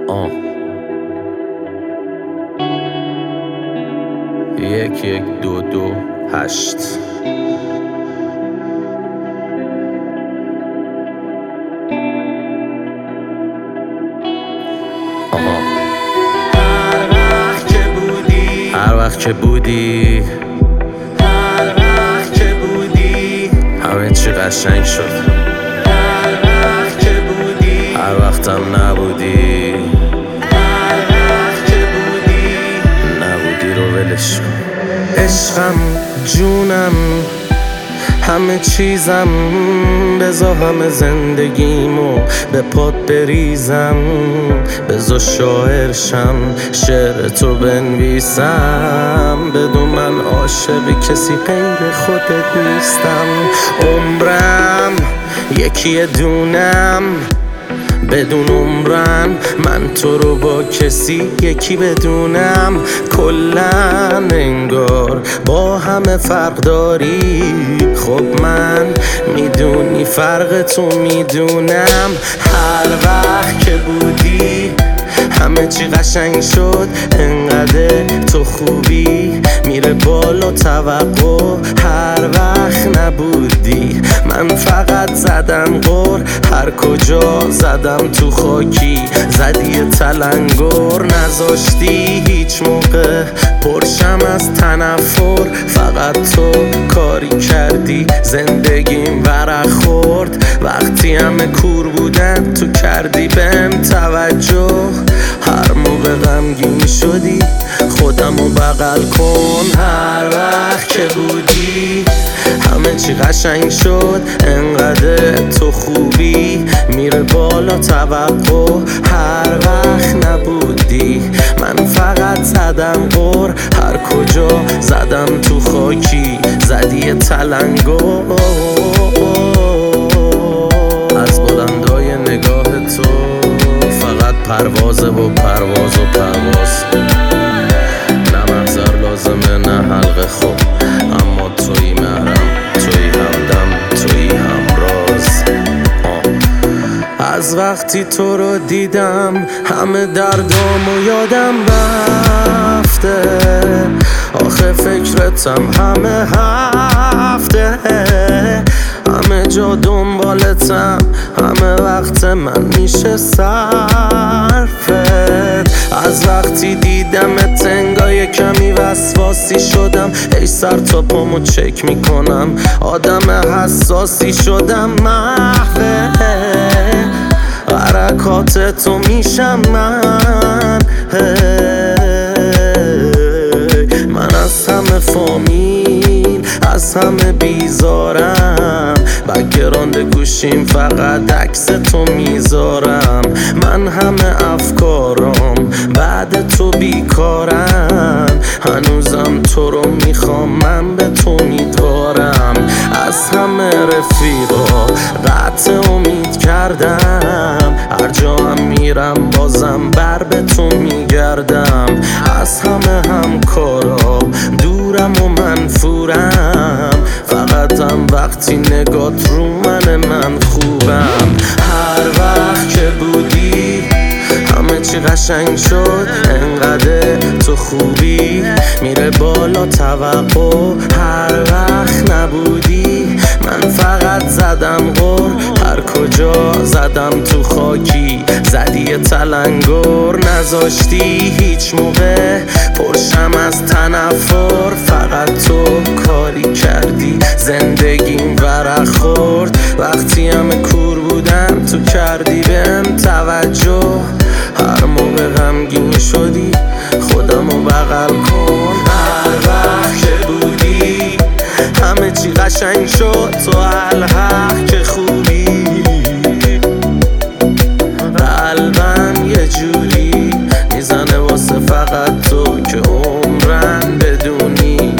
یک یک دو دو هشت. هر وقت که بودی همه چی قشنگ شد. هر وقتم نبودی رو ولش کن. عشقم، جونم، همه چیزم، بذار همه زندگیمو به پات بریزم. بذار شاعرشم، شعر تو بنویسم. بدون من عاشق کسی غیر خودت نیستم. عمرم یکی دونم، بدون عمرن من تو رو با کسی یکی بدونم. کلن انگار با همه فرق داری. خب من میدونی فرق تو میدونم. هر وقت که بودی همه چی قشنگ شد. انقدر تو خوبی میره بالا توقع. هر وقت نبودی من فقط زدم غر. هر کجا زدم تو خاکی زدی تلنگر. نذاشتی هیچ موقع پرشم از تنفر. فقط تو کاری کردی زندگیم ورق خورد. وقتی همه کور بودن تو کردی بهم توجه. هر موقع غمگین شدی خودمو بغل کن. هر وقت که بودی همه چی قشنگ شد. انقدر تو خوبی میره بالا توقع. هر وقت نبودی من فقط زدم غر. هر کجا زدم تو خاکی زدی تلنگر. از بلندای نگاه تو فقط پروازه و پرواز و پرواز. نه محضر لازمه نه حلقه خوب، اما توی محرم، توی همدم، توی همراز. از وقتی تو رو دیدم همه دردامو یادم رفته. آخه فکرتم همه هفته. همه جا دنبالتم، همه وقت من میشه صرفت. از وقتی دیدمت انگار کمی وسواسی شدم. ای سر تا پامو چک میکنم، آدم حساسی شدم. محوه حرکات تو میشم من. من از همه فامیل، از همه بیزارم. بک‌گراند گوشیم فقط عکس تو میذارم. من همه افکارم بعد تو بیکارم. هنوزم تو رو میخوام، من به تو امیدوارم. از همه رفیقا قطع امید کردم. هر جا هم میرم بازم بر به تو میگردم. از همه همکارا دورم و منفورم. فقط هم وقتی نگات رو من خوبم. هر وقت که بودی همه چی قشنگ شد. انقدر تو خوبی میره بالا توقع. هر وقت نبودی من فقط زدم غر. هر کجا زدم تو خاکی زدی تلنگر. نذاشتی هیچ موقع پرشم از تنفر. فقط تو کاری کردی زندگیم ورق خورد. وقتی همه کور بودم تو کردی بهم توجه. هر موقع غمگین شدی خودمو بغل کن. هر وقت که بودی همه چی قشنگ شد. تو الحق که خوبی قلبم یه جوری میزنه واسه فقط تو که عمرن بدونی.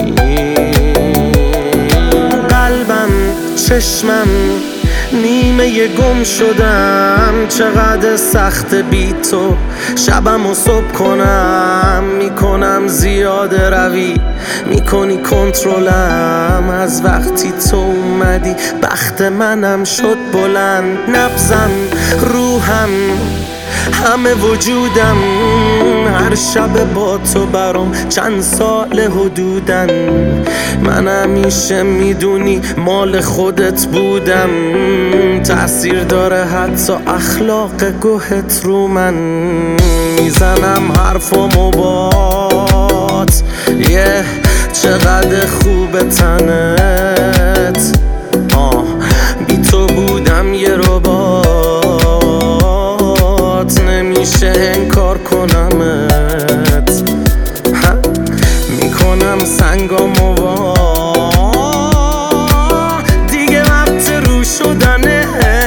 قلبم، چشمم، نیمه گم شدم. چقدر سخت بی تو شبم و صبح کنم. میکنم زیاده روی، میکنی کنترلم. از وقتی تو اومدی بخت منم شد بلند. نبضم، روحم، همه وجودم هر شب با تو برام چند سال حدودن. من همیشه میدونی مال خودت بودم، تأثیر داره حتی اخلاق گوهت رو من. میزنم حرفامو بات چقدر خوب تنت، بی تو بودم یه ربات، نمیشه انکار کنمت. میکنم سنگامو وا، دیگه وقت رو شدنه.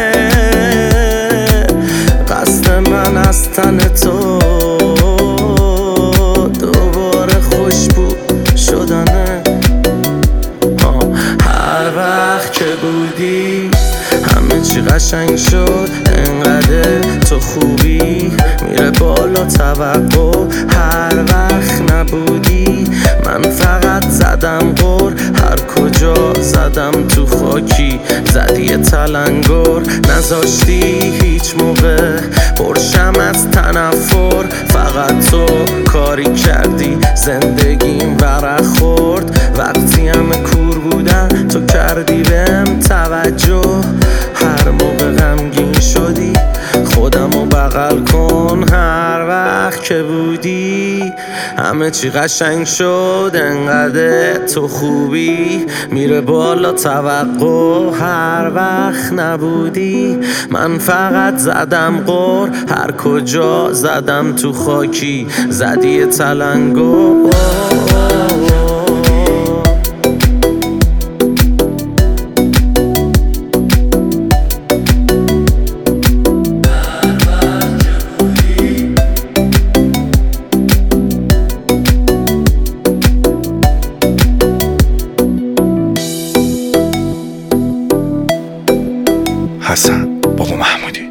قصد من از تن تو دوباره خوشبو شدنه. هر وقت که بودی همه چی قشنگ شد، انقدر تو خوبی میره بالا توقع. هر وقت نبودی من فقط زدم غر، هر کجا زدم تو خاکی زدی یه تلنگر. نذاشتی هیچ موقع پرشم از تنفر، فقط تو کاری کردی زندگیم ورق خورد. وقتی همه کور بودن تو کردی بهم توجه، هر موقع غمگین شدی خودمو بغل کن. هر وقت که بودی همه چی قشنگ شد، انقدر تو خوبی میره بالا توقع. هر وقت نبودی من فقط زدم غر، هر کجا زدم تو خاکی زدی یه تلنگر. حسن بابا محمودی.